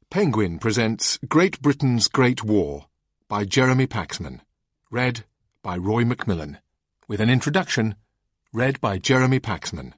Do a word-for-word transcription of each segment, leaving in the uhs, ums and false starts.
Penguin presents Great Britain's Great War by Jeremy Paxman, read by Roy Macmillan, with an introduction read by Jeremy Paxman.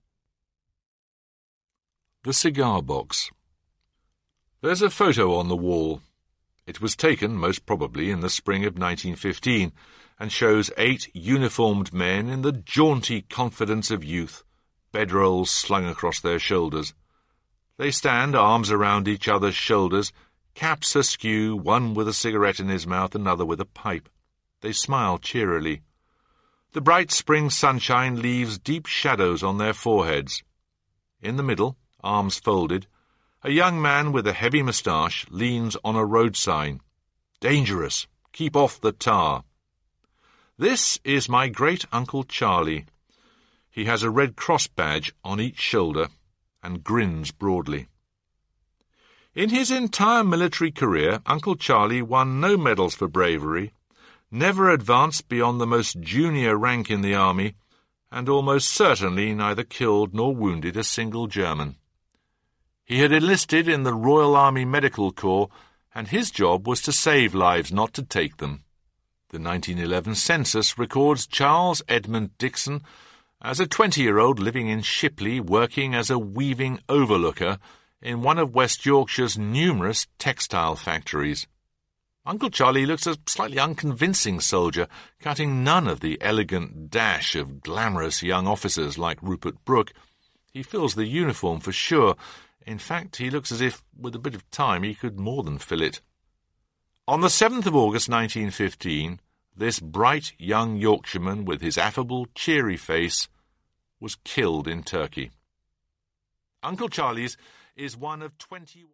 The Cigar Box. There's a photo on the wall. It was taken, most probably, in the spring of nineteen fifteen, and shows eight uniformed men in the jaunty confidence of youth, bedrolls slung across their shoulders. They stand, arms around each other's shoulders, caps askew, one with a cigarette in his mouth, another with a pipe. They smile cheerily. The bright spring sunshine leaves deep shadows on their foreheads. In the middle, arms folded, a young man with a heavy moustache leans on a road sign. "Dangerous. Keep off the tar." This is my great-uncle Charlie. He has a Red Cross badge on each shoulder and grins broadly. In his entire military career, Uncle Charlie won no medals for bravery, never advanced beyond the most junior rank in the army, and almost certainly neither killed nor wounded a single German. He had enlisted in the Royal Army Medical Corps, and his job was to save lives, not to take them. The nineteen eleven census records Charles Edmund Dixon as a twenty-year-old living in Shipley, working as a weaving overlooker in one of West Yorkshire's numerous textile factories. Uncle Charlie looks a slightly unconvincing soldier, cutting none of the elegant dash of glamorous young officers like Rupert Brooke. He fills the uniform for sure. In fact, he looks as if, with a bit of time, he could more than fill it. On the seventh of August nineteen fifteen, this bright young Yorkshireman with his affable, cheery face was killed in Turkey. Uncle Charlie's is one of twenty...